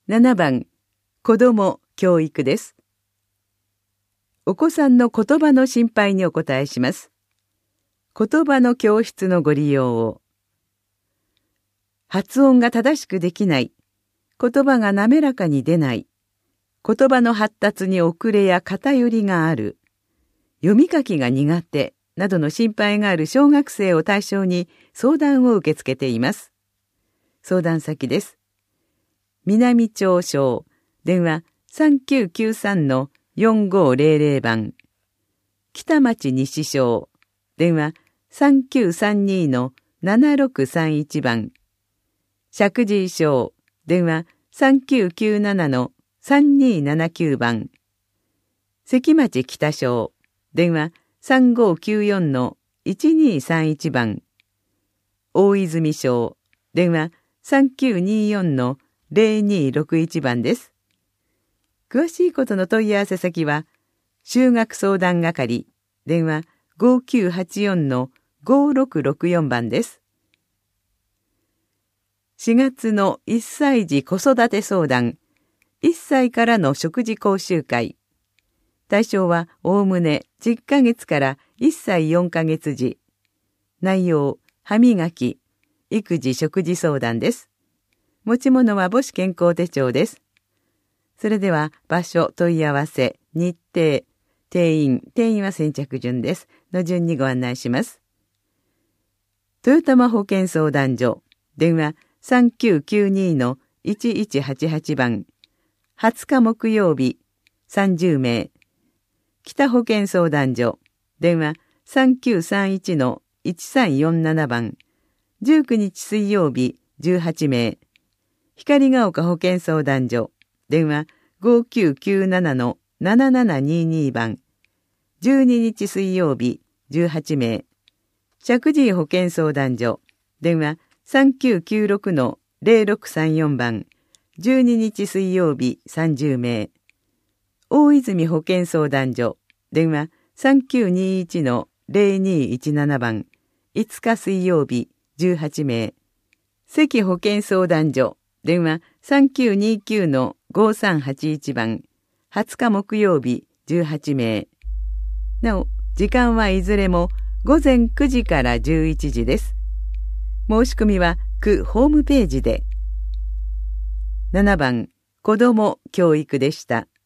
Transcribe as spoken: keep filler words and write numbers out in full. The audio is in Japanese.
ななばん、子ども教育です。お子さんの言葉の心配にお答えします。言葉の教室のご利用を。発音が正しくできない。言葉が滑らかに出ない。言葉の発達に遅れや偏りがある。読み書きが苦手などの心配がある小学生を対象に相談を受け付けています。相談先です。南町小、電話さんきゅうきゅうさんのよんごーぜろぜろばん。北町西小、電話さんきゅうさんにのななろくさんいちばん。石神井小、電話さんきゅうきゅうななのさんにーななきゅうばん。関町北小、電話さんごーきゅうよんのいちにーさんいちばん。大泉小、電話さんきゅうにーよんのぜろにーろくいちばんです。詳しいことの問い合わせ先は、就学相談係、電話ごーきゅうはちよんのごーろくろくよんばんです。しがつのいっさい児子育て相談、いっさいからの食事講習会。対象はおおむねじゅっかげつからいっさいよんかげつ児。内容、歯磨き、育児食事相談です。持ち物は母子健康手帳です。それでは場所、問い合わせ、日程、定員、定員は先着順です。の順にご案内します。豊玉保健相談所、電話さんきゅうきゅうにのいちいちはちはちばん。はつか木曜日、さんじゅうめい。北保健相談所、電話さんきゅうさんいちのいちさんよんななばん。じゅうくにち水曜日、じゅうはちめい。光が丘保健相談所、電話ごーきゅうきゅうななのななななににばん。じゅうににち水曜日、じゅうはちめい。石神井保健相談所、電話さんきゅうきゅうろくのぜろろくさんよんばん。じゅうににち水曜日、さんじゅうめい。大泉保健相談所、電話さんきゅうにいちのぜろにいちななばん。いつか水曜日、じゅうはちめい。関保健相談所、電話さんきゅうにきゅうのごさんはちいちばん。はつか木曜日、じゅうはちめい。なお、時間はいずれもごぜんくじからじゅういちじです。申し込みは区ホームページで。ななばん、子ども教育でした。